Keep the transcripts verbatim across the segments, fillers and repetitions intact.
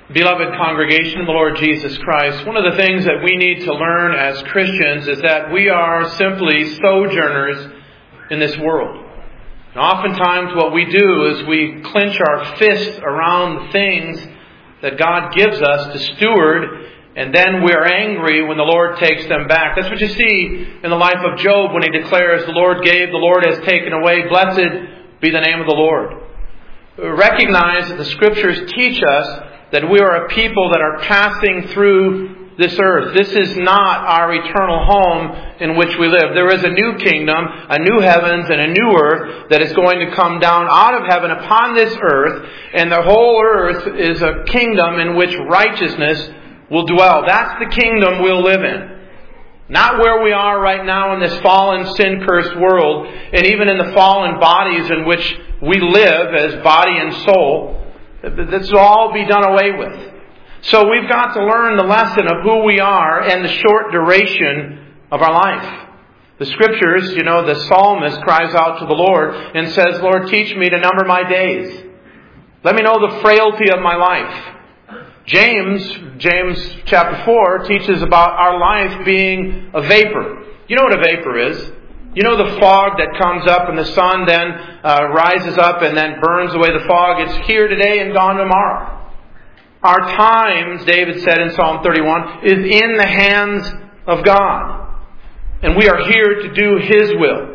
Beloved congregation of the Lord Jesus Christ, one of the things that we need to learn as Christians is that we are simply sojourners in this world. And oftentimes what we do is we clench our fists around the things that God gives us to steward, and then we're angry when the Lord takes them back. That's what you see in the life of Job when he declares, "The Lord gave, the Lord has taken away. Blessed be the name of the Lord." Recognize that the Scriptures teach us that we are a people that are passing through this earth. This is not our eternal home in which we live. There is a new kingdom, a new heavens, and a new earth that is going to come down out of heaven upon this earth, and the whole earth is a kingdom in which righteousness will dwell. That's the kingdom we'll live in. Not where we are right now in this fallen, sin-cursed world, and even in the fallen bodies in which we live as body and soul. This will all be done away with. So we've got to learn the lesson of who we are and the short duration of our life. The Scriptures, you know, the psalmist cries out to the Lord and says, "Lord, teach me to number my days. Let me know the frailty of my life." James, James chapter four, teaches about our life being a vapor. You know what a vapor is? You know the fog that comes up and the sun then uh, rises up and then burns away the fog. It's here today and gone tomorrow. Our times, David said in Psalm thirty-one, is in the hands of God. And we are here to do His will.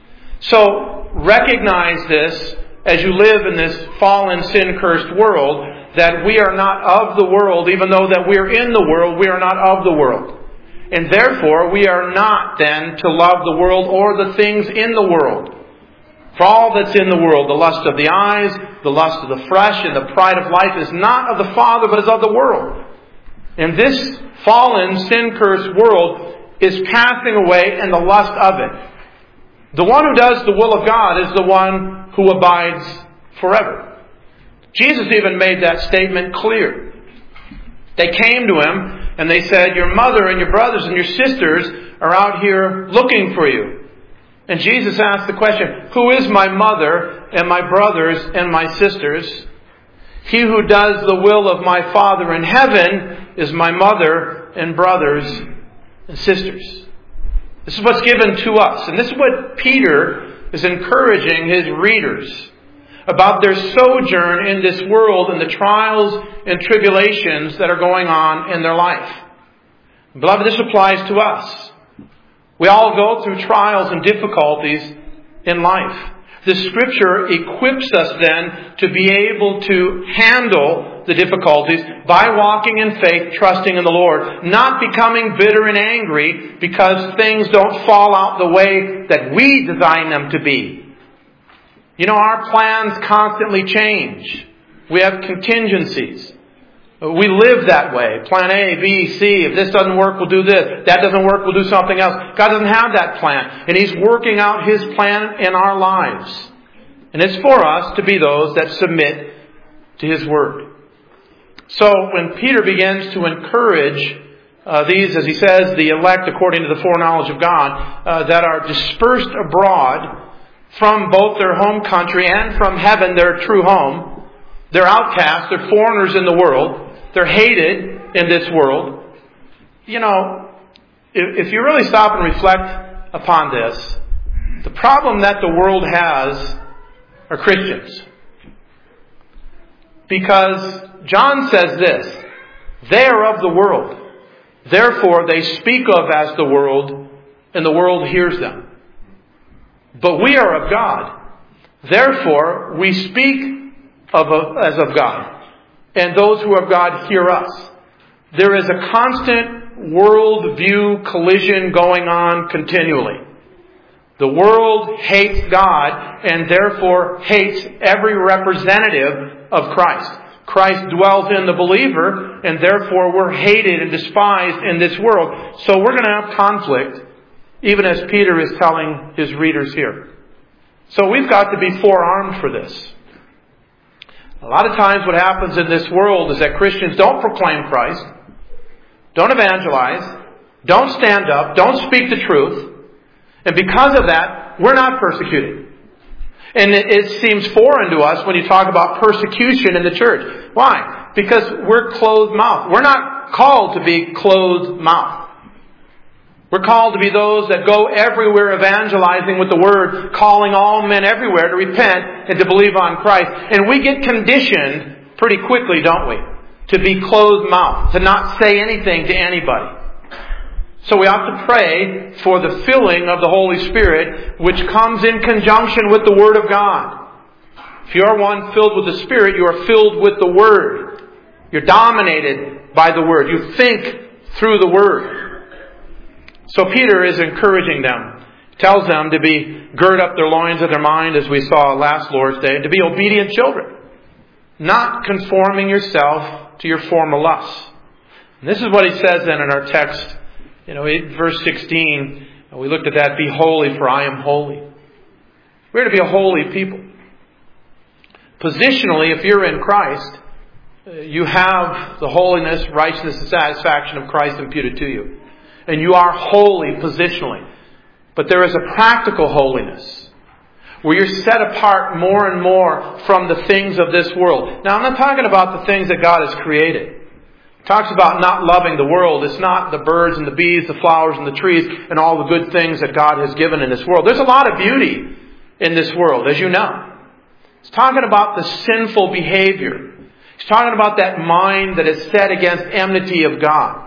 So recognize this as you live in this fallen, sin-cursed world, that we are not of the world, even though that we are in the world, we are not of the world. And therefore, we are not then to love the world or the things in the world. For all that's in the world, the lust of the eyes, the lust of the flesh, and the pride of life is not of the Father, but is of the world. And this fallen, sin-cursed world is passing away, and the lust of it. The one who does the will of God is the one who abides forever. Jesus even made that statement clear. They came to Him and they said, "Your mother and your brothers and your sisters are out here looking for you." And Jesus asked the question, "Who is my mother and my brothers and my sisters?" "He who does the will of my Father in heaven is my mother and brothers and sisters." This is what's given to us. And this is what Peter is encouraging his readers about their sojourn in this world and the trials and tribulations that are going on in their life. Beloved, this applies to us. We all go through trials and difficulties in life. The Scripture equips us then to be able to handle the difficulties by walking in faith, trusting in the Lord, not becoming bitter and angry because things don't fall out the way that we design them to be. You know, our plans constantly change. We have contingencies. We live that way. Plan A, B, C. If this doesn't work, we'll do this. That doesn't work, we'll do something else. God doesn't have that plan. And He's working out His plan in our lives. And it's for us to be those that submit to His Word. So when Peter begins to encourage uh, these, as he says, the elect according to the foreknowledge of God, uh, that are dispersed abroad from both their home country and from heaven, their true home. They're outcasts. They're foreigners in the world. They're hated in this world. You know, if, if you really stop and reflect upon this, the problem that the world has are Christians. Because John says this, "They are of the world. Therefore they speak of as the world, and the world hears them. But we are of God. Therefore, we speak of as of God. And those who are of God hear us." There is a constant worldview collision going on continually. The world hates God and therefore hates every representative of Christ. Christ dwells in the believer and therefore we're hated and despised in this world. So we're going to have conflict, even as Peter is telling his readers here. So we've got to be forearmed for this. A lot of times what happens in this world is that Christians don't proclaim Christ, don't evangelize, don't stand up, don't speak the truth, and because of that, we're not persecuted. And it, it seems foreign to us when you talk about persecution in the church. Why? Because we're closed-mouthed. We're not called to be closed-mouthed. We're called to be those that go everywhere evangelizing with the Word, calling all men everywhere to repent and to believe on Christ. And we get conditioned pretty quickly, don't we? To be closed-mouthed, to not say anything to anybody. So we ought to pray for the filling of the Holy Spirit, which comes in conjunction with the Word of God. If you are one filled with the Spirit, you are filled with the Word. You're dominated by the Word. You think through the Word. So Peter is encouraging them. He tells them to be gird up their loins of their mind, as we saw last Lord's Day, to be obedient children. Not conforming yourself to your former lusts. And this is what he says then in our text. You know, verse sixteen, we looked at that, be holy for I am holy. We're to be a holy people. Positionally, if you're in Christ, you have the holiness, righteousness, and satisfaction of Christ imputed to you. And you are holy positionally. But there is a practical holiness where you're set apart more and more from the things of this world. Now, I'm not talking about the things that God has created. It talks about not loving the world. It's not the birds and the bees, the flowers and the trees, and all the good things that God has given in this world. There's a lot of beauty in this world, as you know. It's talking about the sinful behavior. It's talking about that mind that is set against enmity of God.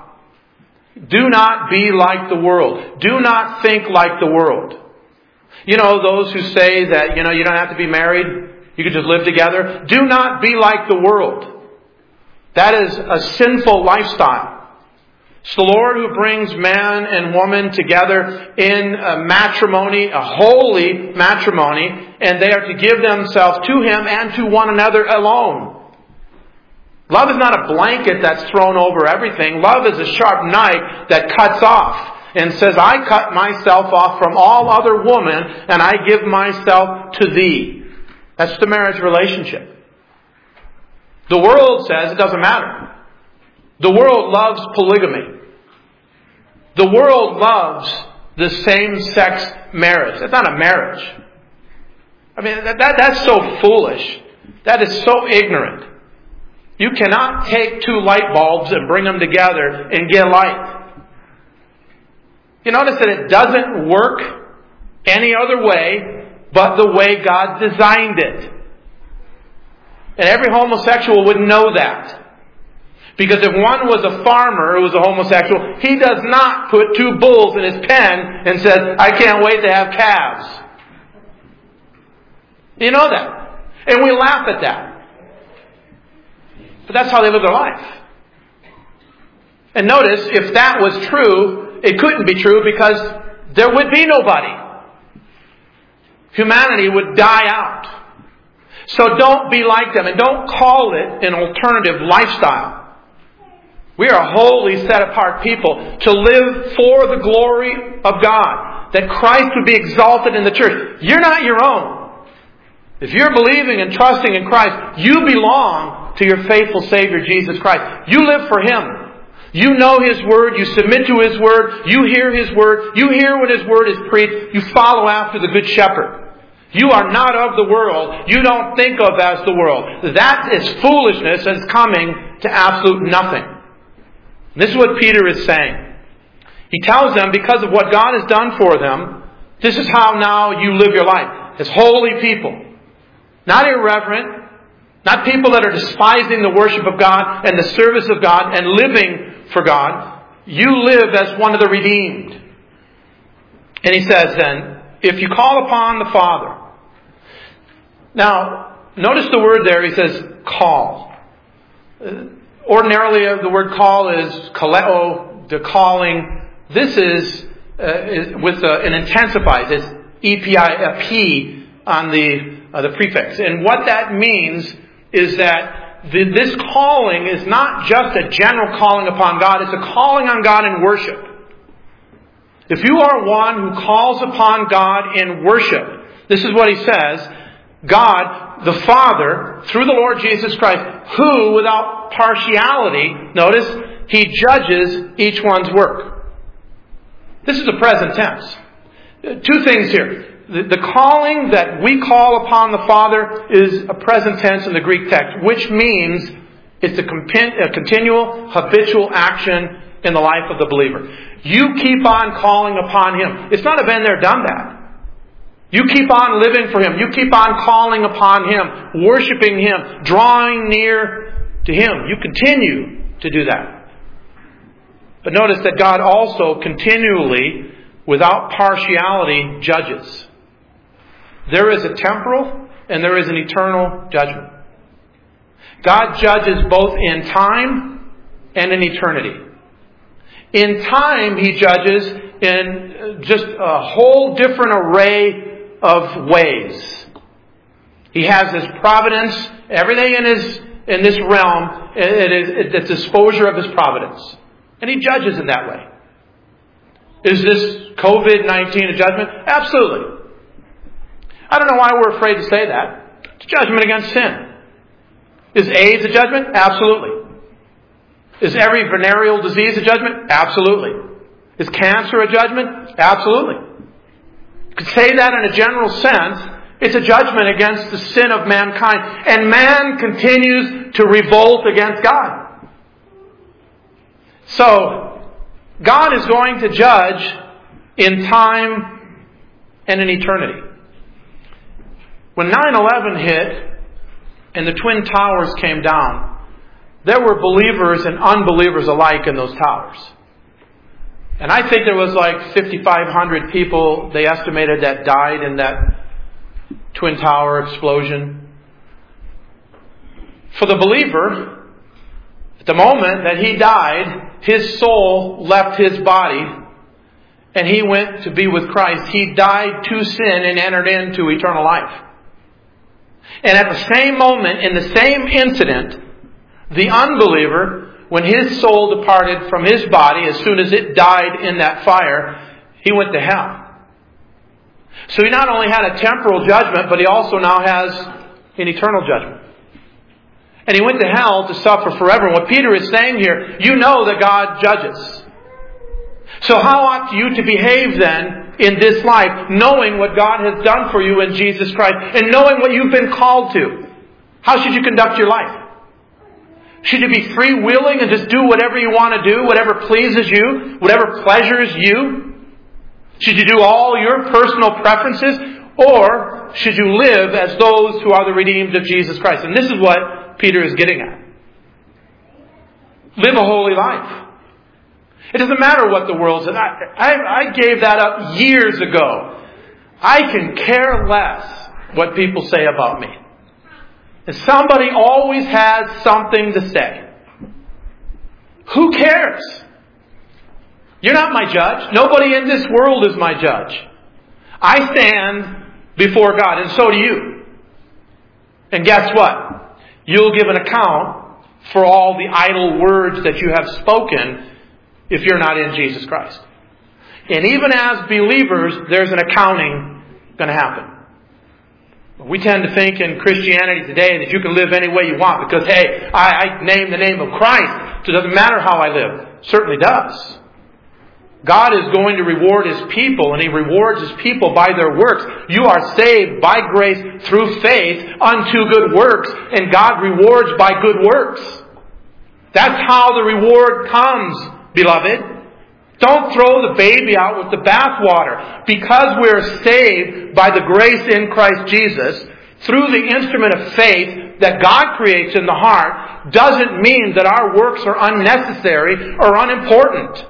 Do not be like the world. Do not think like the world. You know, those who say that, you know, you don't have to be married. You can just live together. Do not be like the world. That is a sinful lifestyle. It's the Lord who brings man and woman together in a matrimony, a holy matrimony, and they are to give themselves to Him and to one another alone. Love is not a blanket that's thrown over everything. Love is a sharp knife that cuts off and says, I cut myself off from all other women and I give myself to thee. That's the marriage relationship. The world says it doesn't matter. The world loves polygamy. The world loves the same-sex marriage. That's not a marriage. I mean, that, that that's so foolish. That is so ignorant. You cannot take two light bulbs and bring them together and get light. You notice that it doesn't work any other way but the way God designed it. And every homosexual would know that. Because if one was a farmer who was a homosexual, he does not put two bulls in his pen and says, I can't wait to have calves. You know that. And we laugh at that. But that's how they live their life. And notice, if that was true, it couldn't be true because there would be nobody. Humanity would die out. So don't be like them and don't call it an alternative lifestyle. We are a holy, set-apart people to live for the glory of God. That Christ would be exalted in the church. You're not your own. If you're believing and trusting in Christ, you belong to your faithful Savior, Jesus Christ. You live for Him. You know His Word. You submit to His Word. You hear His Word. You hear when His Word is preached. You follow after the Good Shepherd. You are not of the world. You don't think of as the world. That is foolishness and it's coming to absolute nothing. This is what Peter is saying. He tells them because of what God has done for them, this is how now you live your life. As holy people. Not irreverent. Not people that are despising the worship of God and the service of God and living for God. You live as one of the redeemed. And he says then, if you call upon the Father. Now, notice the word there, he says, call. Ordinarily, the word call is kaleo, the calling. This is, uh, is with uh, an intensified. It's E P I, a P on the, uh, the prefix. And what that means is that the, this calling is not just a general calling upon God. It's a calling on God in worship. If you are one who calls upon God in worship, this is what he says, God, the Father, through the Lord Jesus Christ, who, without partiality, notice, He judges each one's work. This is the present tense. Two things here. The, the calling that we call upon the Father is a present tense in the Greek text, which means It's a, compen- a continual, habitual action in the life of the believer. You keep on calling upon Him. It's not a been there, done that. You keep on living for Him. You keep on calling upon Him, worshiping Him, drawing near to Him. You continue to do that. But notice that God also continually, without partiality, judges. There is a temporal and there is an eternal judgment. God judges both in time and in eternity. In time, He judges in just a whole different array of ways. He has His providence, everything in His in this realm, it is at the disposure of His providence. And He judges in that way. Is this covid nineteen a judgment? Absolutely. I don't know why we're afraid to say that. It's judgment against sin. Is AIDS a judgment? Absolutely. Is every venereal disease a judgment? Absolutely. Is cancer a judgment? Absolutely. You could say that in a general sense. It's a judgment against the sin of mankind. And man continues to revolt against God. So, God is going to judge in time and in eternity. When nine eleven hit and the Twin Towers came down, there were believers and unbelievers alike in those towers. And I think there was like fifty-five hundred people, they estimated, that died in that Twin Tower explosion. For the believer, at the moment that he died, his soul left his body and he went to be with Christ. He died to sin and entered into eternal life. And at the same moment, in the same incident, the unbeliever, when his soul departed from his body, as soon as it died in that fire, he went to hell. So he not only had a temporal judgment, but he also now has an eternal judgment. And he went to hell to suffer forever. And what Peter is saying here, you know that God judges. So how ought you to behave then in this life, knowing what God has done for you in Jesus Christ, and knowing what you've been called to? How should you conduct your life? Should you be freewheeling and just do whatever you want to do, whatever pleases you, whatever pleasures you? Should you do all your personal preferences? Or should you live as those who are the redeemed of Jesus Christ? And this is what Peter is getting at. Live a holy life. It doesn't matter what the world says. I, I, I gave that up years ago. I can care less what people say about me. And somebody always has something to say. Who cares? You're not my judge. Nobody in this world is my judge. I stand before God, and so do you. And guess what? You'll give an account for all the idle words that you have spoken if you're not in Jesus Christ. And even as believers, there's an accounting going to happen. We tend to think in Christianity today that you can live any way you want because, hey, I, I name the name of Christ, so it doesn't matter how I live. It certainly does. God is going to reward His people, and He rewards His people by their works. You are saved by grace through faith unto good works, and God rewards by good works. That's how the reward comes, beloved. Don't throw the baby out with the bathwater. Because we're saved by the grace in Christ Jesus, through the instrument of faith that God creates in the heart, doesn't mean that our works are unnecessary or unimportant.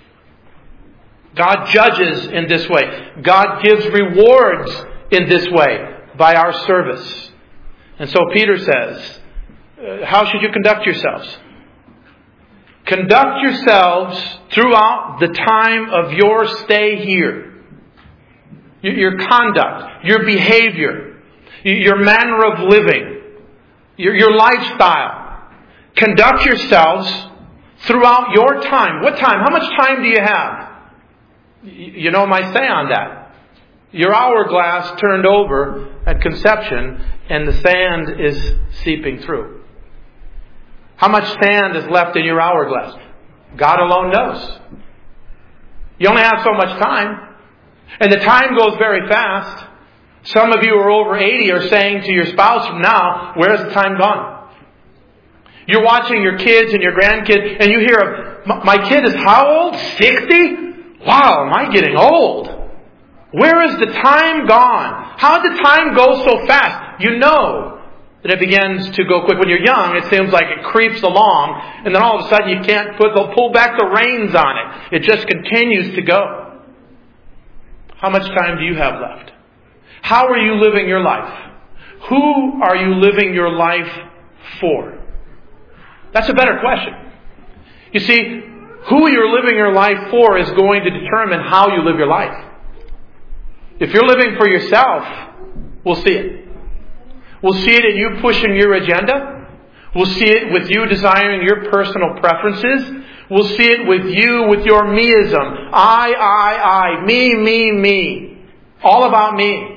God judges in this way. God gives rewards in this way by our service. And so Peter says, how should you conduct yourselves? Conduct yourselves throughout the time of your stay here. Your conduct, your behavior, your manner of living, your, your lifestyle. Conduct yourselves throughout your time. What time? How much time do you have? You know my say on that. Your hourglass turned over at conception and the sand is seeping through. How much sand is left in your hourglass? God alone knows. You only have so much time. And the time goes very fast. Some of you who are over eighty are saying to your spouse from now, where's the time gone? You're watching your kids and your grandkids, and you hear, my kid is how old? sixty? Wow, am I getting old? Where is the time gone? How did the time go so fast? You know that it begins to go quick. When you're young, it seems like it creeps along, and then all of a sudden you can't put the, pull back the reins on it. It just continues to go. How much time do you have left? How are you living your life? Who are you living your life for? That's a better question. You see, who you're living your life for is going to determine how you live your life. If you're living for yourself, we'll see it. We'll see it in you pushing your agenda. We'll see it with you desiring your personal preferences. We'll see it with you with your meism. I, I, I. Me, me, me. All about me.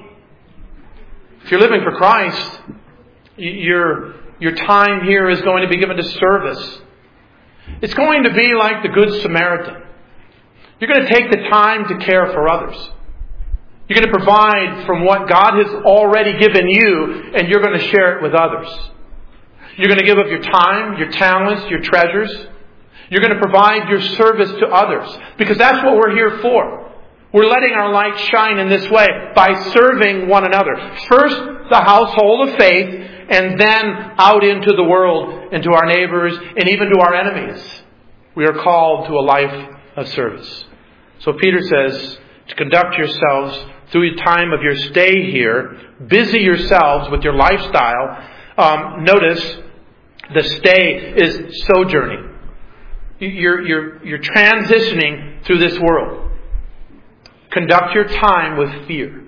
If you're living for Christ, your, your time here is going to be given to service. It's going to be like the Good Samaritan. You're going to take the time to care for others. You're going to provide from what God has already given you, and you're going to share it with others. You're going to give up your time, your talents, your treasures. You're going to provide your service to others, because that's what we're here for. We're letting our light shine in this way by serving one another. First, the household of faith, and then out into the world, and to our neighbors, and even to our enemies. We are called to a life of service. So Peter says to conduct yourselves through the time of your stay here. Busy yourselves with your lifestyle. Um, notice the stay is sojourning. You're, you're, you're transitioning through this world. Conduct your time with fear.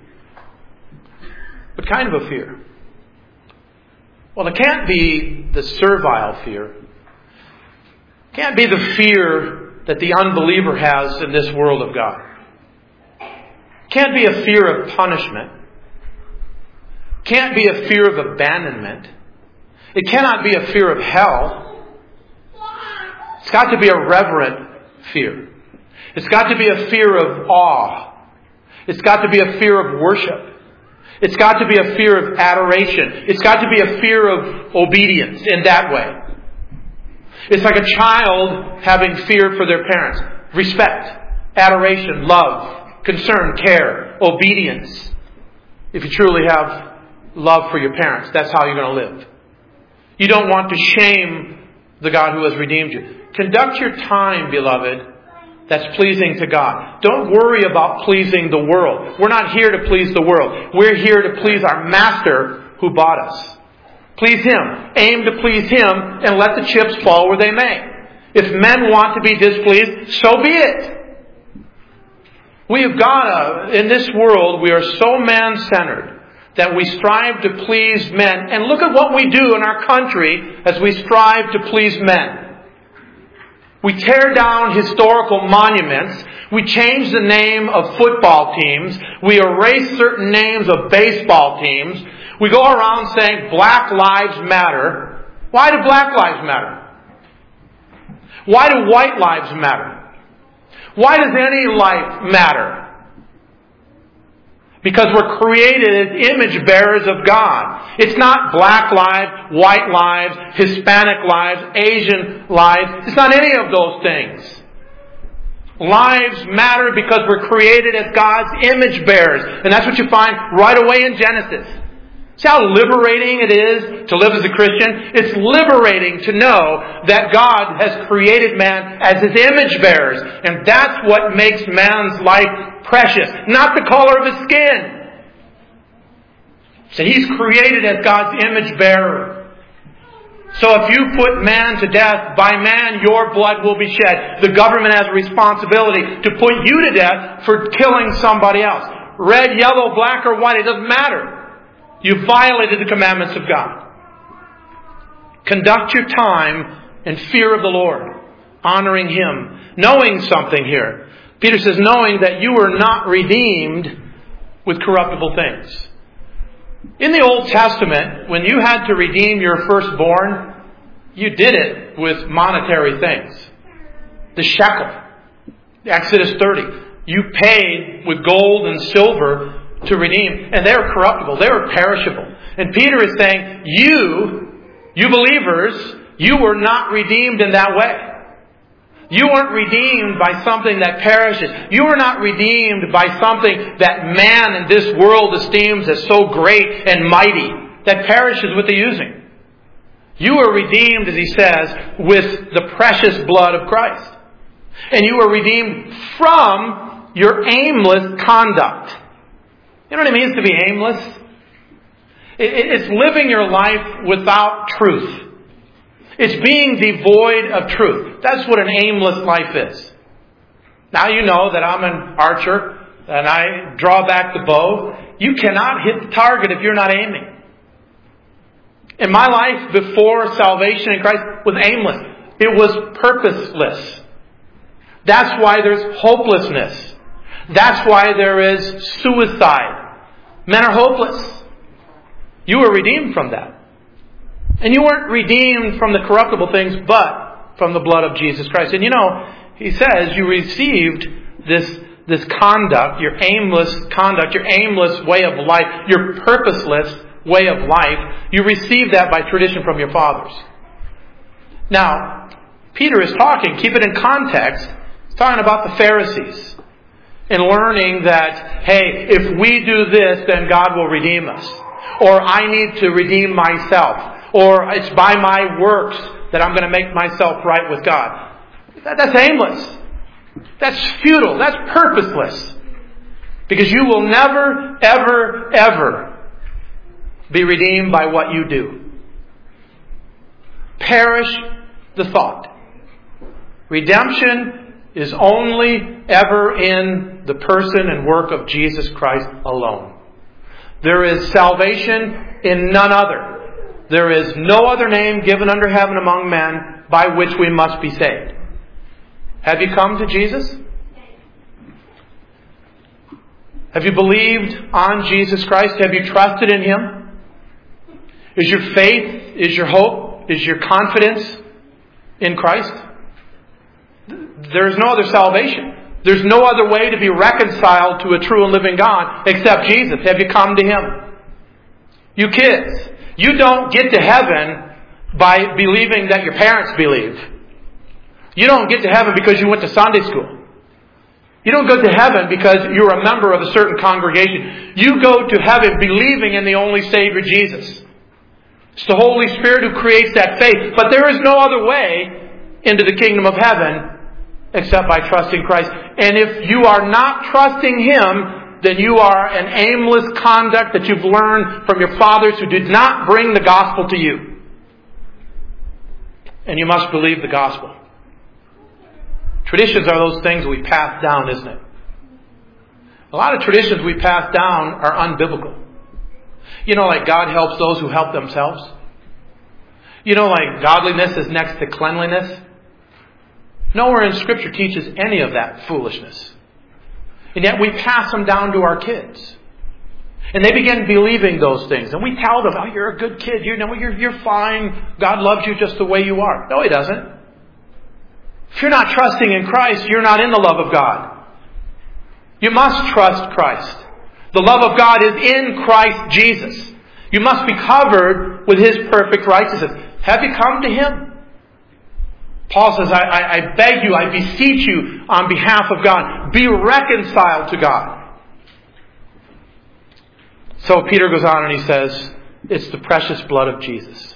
What kind of a fear? Well, it can't be the servile fear. It can't be the fear that the unbeliever has in this world of God. It can't be a fear of punishment. It can't be a fear of abandonment. It cannot be a fear of hell. It's got to be a reverent fear. It's got to be a fear of awe. It's got to be a fear of worship. It's got to be a fear of adoration. It's got to be a fear of obedience in that way. It's like a child having fear for their parents. Respect, adoration, love, concern, care, obedience. If you truly have love for your parents, that's how you're going to live. You don't want to shame the God who has redeemed you. Conduct your time, beloved, that's pleasing to God. Don't worry about pleasing the world. We're not here to please the world. We're here to please our Master who bought us. Please Him. Aim to please Him and let the chips fall where they may. If men want to be displeased, so be it. We have got to, in this world, we are so man-centered that we strive to please men. And look at what we do in our country as we strive to please men. We tear down historical monuments. We change the name of football teams. We erase certain names of baseball teams. We go around saying Black Lives Matter. Why do Black Lives matter? Why do white lives matter? Why does any life matter? Because we're created as image bearers of God. It's not black lives, white lives, Hispanic lives, Asian lives. It's not any of those things. Lives matter because we're created as God's image bearers. And that's what you find right away in Genesis. See how liberating it is to live as a Christian? It's liberating to know that God has created man as His image bearers. And that's what makes man's life precious. Not the color of his skin. So He's created as God's image bearer. So if you put man to death, by man your blood will be shed. The government has a responsibility to put you to death for killing somebody else. Red, yellow, black, or white, it doesn't matter. You violated the commandments of God. Conduct your time in fear of the Lord, honoring Him, knowing something here. Peter says, knowing that you were not redeemed with corruptible things. In the Old Testament, when you had to redeem your firstborn, you did it with monetary things. The shekel, Exodus thirty. You paid with gold and silver to redeem. And they were corruptible. They were perishable. And Peter is saying, you, you believers, You were not redeemed in that way. You weren't redeemed by something that perishes. You were not redeemed by something that man in this world esteems as so great and mighty that perishes with the using. You were redeemed, as he says, with the precious blood of Christ. And you were redeemed from your aimless conduct. You know what it means to be aimless? It's living your life without truth. It's being devoid of truth. That's what an aimless life is. Now you know that I'm an archer and I draw back the bow. You cannot hit the target if you're not aiming. And my life before salvation in Christ was aimless. It was purposeless. That's why there's hopelessness. That's why there is suicide. Men are hopeless. You were redeemed from that. And you weren't redeemed from the corruptible things, but from the blood of Jesus Christ. And you know, he says you received this, this conduct, your aimless conduct, your aimless way of life, your purposeless way of life. You received that by tradition from your fathers. Now, Peter is talking, keep it in context, he's talking about the Pharisees. And learning that, hey, if we do this, then God will redeem us. Or I need to redeem myself. Or it's by my works that I'm going to make myself right with God. That, that's aimless. That's futile. That's purposeless. Because you will never, ever, ever be redeemed by what you do. Perish the thought. Redemption is only ever in the person and work of Jesus Christ alone. There is salvation in none other. There is no other name given under heaven among men by which we must be saved. Have you come to Jesus? Have you believed on Jesus Christ? Have you trusted in Him? Is your faith, is your hope, is your confidence in Christ? There is no other salvation. There's no other way to be reconciled to a true and living God except Jesus. Have you come to Him? You kids, you don't get to heaven by believing that your parents believe. You don't get to heaven because you went to Sunday school. You don't go to heaven because you're a member of a certain congregation. You go to heaven believing in the only Savior, Jesus. It's the Holy Spirit who creates that faith. But there is no other way into the kingdom of heaven except by trusting Christ. And if you are not trusting Him, then you are an aimless conduct that you've learned from your fathers who did not bring the gospel to you. And you must believe the gospel. Traditions are those things we pass down, isn't it? A lot of traditions we pass down are unbiblical. You know, like God helps those who help themselves. You know, like godliness is next to cleanliness. Nowhere in Scripture teaches any of that foolishness. And yet we pass them down to our kids. And they begin believing those things. And we tell them, oh, you're a good kid. You know, you're, you're fine. God loves you just the way you are. No, He doesn't. If you're not trusting in Christ, you're not in the love of God. You must trust Christ. The love of God is in Christ Jesus. You must be covered with His perfect righteousness. Have you come to Him? Paul says, I, I, I beg you, I beseech you on behalf of God, be reconciled to God. So Peter goes on and he says, it's the precious blood of Jesus.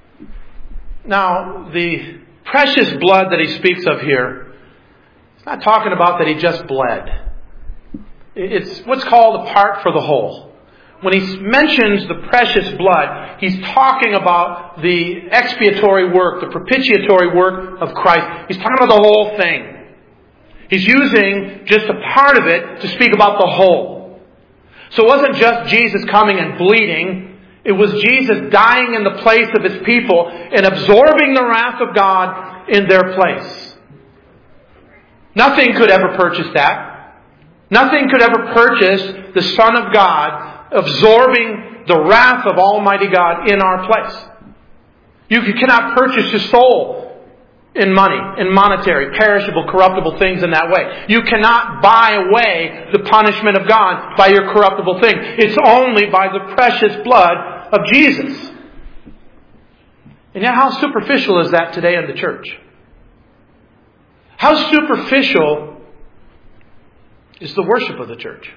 Now, the precious blood that he speaks of here, it's not talking about that he just bled. It's what's called a part for the whole. When he mentions the precious blood, he's talking about the expiatory work, the propitiatory work of Christ. He's talking about the whole thing. He's using just a part of it to speak about the whole. So it wasn't just Jesus coming and bleeding. It was Jesus dying in the place of His people and absorbing the wrath of God in their place. Nothing could ever purchase that. Nothing could ever purchase the Son of God absorbing the wrath of Almighty God in our place. You cannot purchase your soul in money, in monetary, perishable, corruptible things in that way. You cannot buy away the punishment of God by your corruptible thing. It's only by the precious blood of Jesus. And yet how superficial is that today in the church? How superficial is the worship of the church?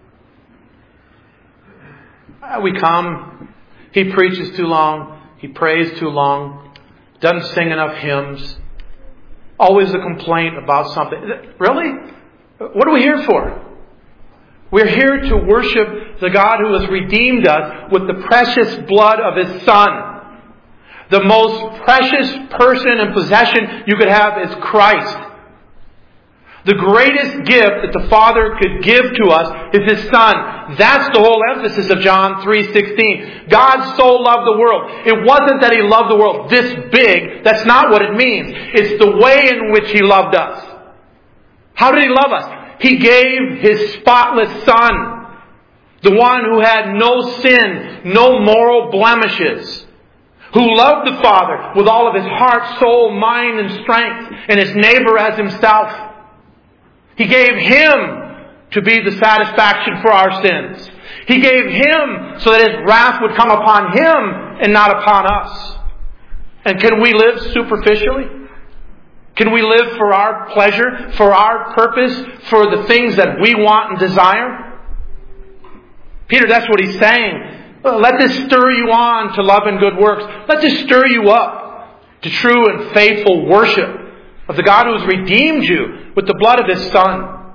We come, he preaches too long, he prays too long, doesn't sing enough hymns, always a complaint about something. Really? What are we here for? We're here to worship the God who has redeemed us with the precious blood of His Son. The most precious person and possession you could have is Christ. The greatest gift that the Father could give to us is His Son. That's the whole emphasis of John three sixteen. God so loved the world. It wasn't that He loved the world this big. That's not what it means. It's the way in which He loved us. How did He love us? He gave His spotless Son. The one who had no sin, no moral blemishes. Who loved the Father with all of His heart, soul, mind, and strength. And His neighbor as Himself. He gave Him to be the satisfaction for our sins. He gave Him so that His wrath would come upon Him and not upon us. And can we live superficially? Can we live for our pleasure, for our purpose, for the things that we want and desire? Peter, that's what he's saying. Let this stir you on to love and good works. Let this stir you up to true and faithful worship of the God who has redeemed you with the blood of His Son.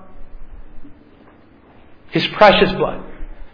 His precious blood.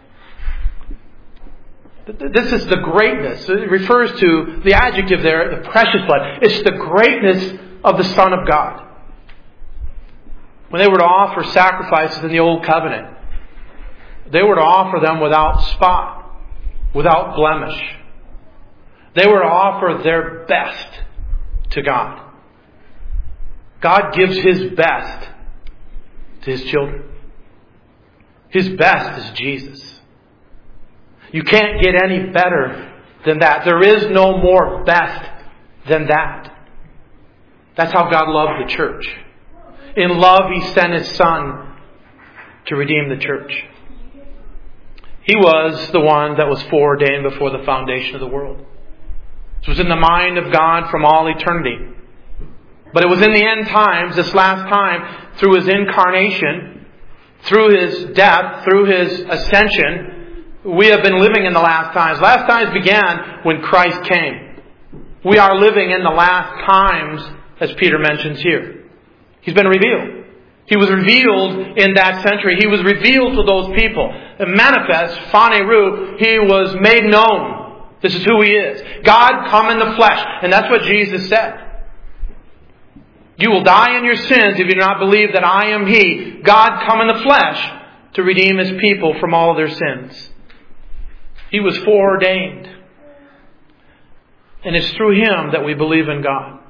This is the greatness. It refers to the adjective there, the precious blood. It's the greatness of the Son of God. When they were to offer sacrifices in the Old Covenant, they were to offer them without spot, without blemish. They were to offer their best to God. God gives His best to His children. His best is Jesus. You can't get any better than that. There is no more best than that. That's how God loved the church. In love, He sent His Son to redeem the church. He was the one that was foreordained before the foundation of the world. It was in the mind of God from all eternity. But it was in the end times, this last time, through His incarnation, through His death, through His ascension, we have been living in the last times. Last times began when Christ came. We are living in the last times, as Peter mentions here. He's been revealed. He was revealed in that century. He was revealed to those people. And manifest, phaneru, He was made known. This is who He is. God come in the flesh. And that's what Jesus said. You will die in your sins if you do not believe that I am He, God come in the flesh, to redeem His people from all their sins. He was foreordained. And it's through Him that we believe in God.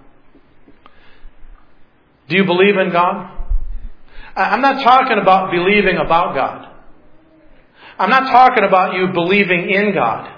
Do you believe in God? I'm not talking about believing about God. I'm not talking about you believing in God.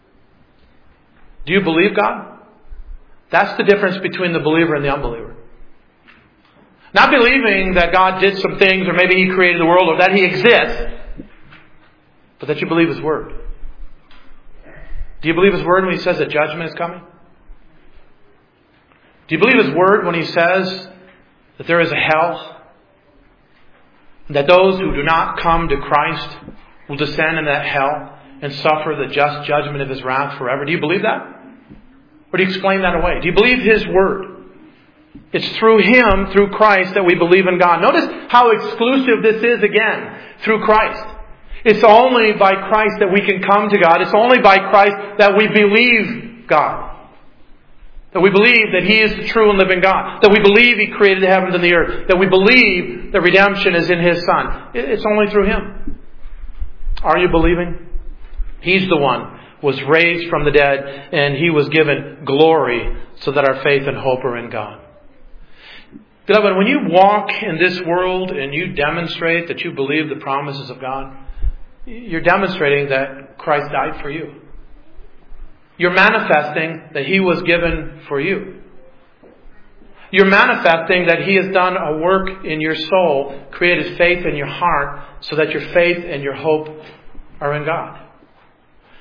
Do you believe God? That's the difference between the believer and the unbeliever. Not believing that God did some things, or maybe He created the world, or that He exists, but that you believe His Word. Do you believe His Word when He says that judgment is coming? Do you believe His Word when He says that there is a hell? And that those who do not come to Christ will descend in that hell and suffer the just judgment of His wrath forever? Do you believe that? Or do you explain that away? Do you believe His Word? It's through Him, through Christ, that we believe in God. Notice how exclusive this is again. Through Christ. It's only by Christ that we can come to God. It's only by Christ that we believe God. That we believe that He is the true and living God. That we believe He created the heavens and the earth. That we believe that redemption is in His Son. It's only through Him. Are you believing? He's the one who was raised from the dead, and He was given glory so that our faith and hope are in God. Beloved, when you walk in this world and you demonstrate that you believe the promises of God, you're demonstrating that Christ died for you. You're manifesting that He was given for you. You're manifesting that He has done a work in your soul, created faith in your heart, so that your faith and your hope are in God.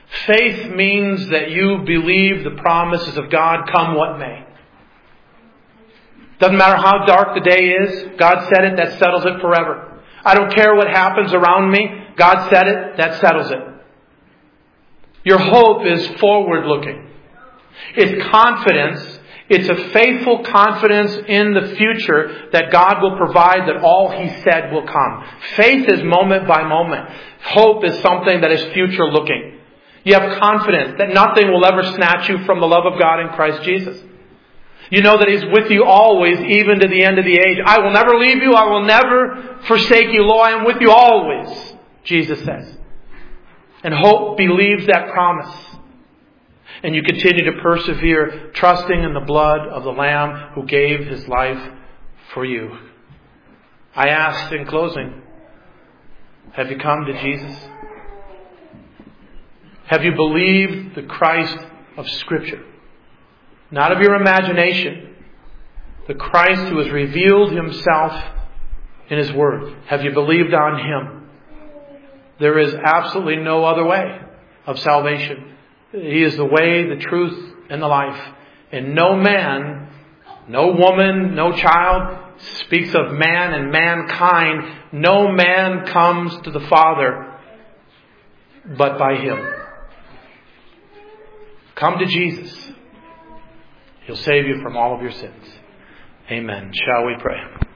Faith means that you believe the promises of God come what may. Doesn't matter how dark the day is. God said it, that settles it forever. I don't care what happens around me. God said it, that settles it. Your hope is forward-looking. It's confidence. It's a faithful confidence in the future that God will provide, that all He said will come. Faith is moment by moment. Hope is something that is future-looking. You have confidence that nothing will ever snatch you from the love of God in Christ Jesus. You know that He's with you always, even to the end of the age. I will never leave you. I will never forsake you. Lo, I am with you always, Jesus says. And hope believes that promise. And you continue to persevere, trusting in the blood of the Lamb who gave His life for you. I asked in closing, have you come to Jesus? Have you believed the Christ of Scripture? Not of your imagination. The Christ who has revealed Himself in His Word. Have you believed on Him? There is absolutely no other way of salvation. He is the way, the truth, and the life. And no man, no woman, no child speaks of man and mankind. No man comes to the Father but by Him. Come to Jesus. He'll save you from all of your sins. Amen. Shall we pray?